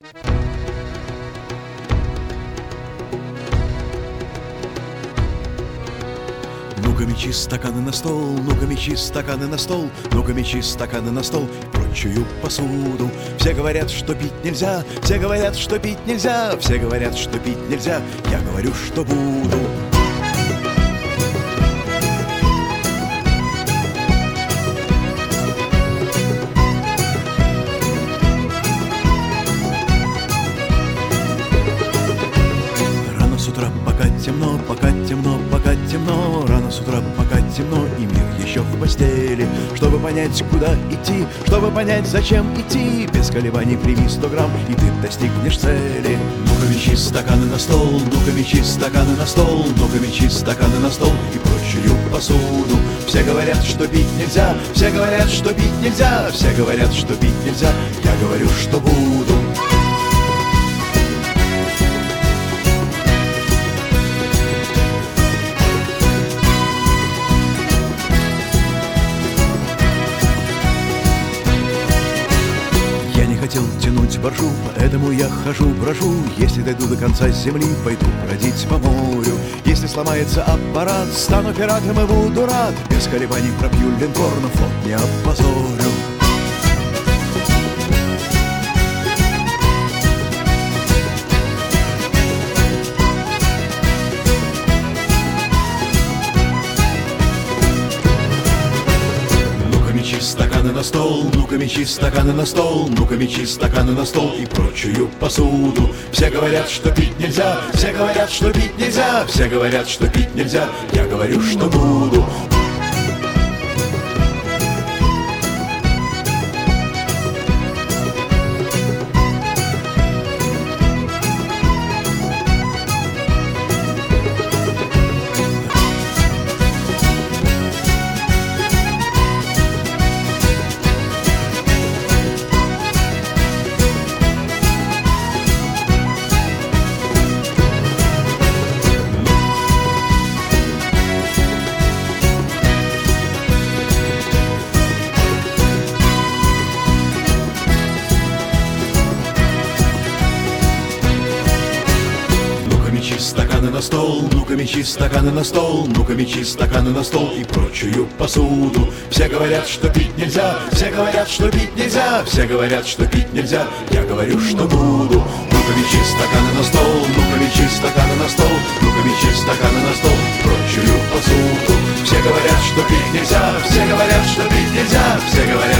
Ну-ка, мечи стаканы на стол, ну-ка, мечи стаканы на стол, ну-ка, мечи стаканы на стол и прочую посуду. Все говорят, что пить нельзя, все говорят, что пить нельзя, все говорят, что пить нельзя, я говорю, что буду. Рано с утра, пока темно, пока темно, пока темно, рано с утра, пока темно, и мир еще в постели. Чтобы понять, куда идти, чтобы понять, зачем идти, без колебаний прими 100 грамм, и ты достигнешь цели. Ну-ка, мечи стаканы на стол, ну-ка, мечи стаканы на стол, ну-ка, мечи стаканы на стол и прочую посуду. Все говорят, что пить нельзя, все говорят, что пить нельзя, все говорят, что пить нельзя, я говорю, что буду. Хотел тянуть боржу, поэтому я хожу, брожу. Если дойду до конца земли, пойду бродить по морю. Если сломается аппарат, стану пиратом и буду рад. Без колебаний пропью линкор, но флот не опозорю. Мечи стаканы на стол, ну-ка, мечи стаканы на стол, ну-ка, мечи стаканы на стол и прочую посуду. Все говорят, что пить нельзя, все говорят, что пить нельзя, все говорят, что пить нельзя, я говорю, что буду. Мечи стаканы на стол, ну-ка, мечи стаканы на стол, ну-ка, мечи стаканы на стол и прочую посуду. Все говорят, что пить нельзя, все говорят, что пить нельзя, все говорят, что пить нельзя, я говорю, что буду. Ну-ка, мечи стаканы на стол, ну-ка, мечи стаканы на стол, ну-ка, мечи стаканы на стол и прочую посуду. Все говорят, что пить нельзя, все говорят, что пить нельзя, все говорят,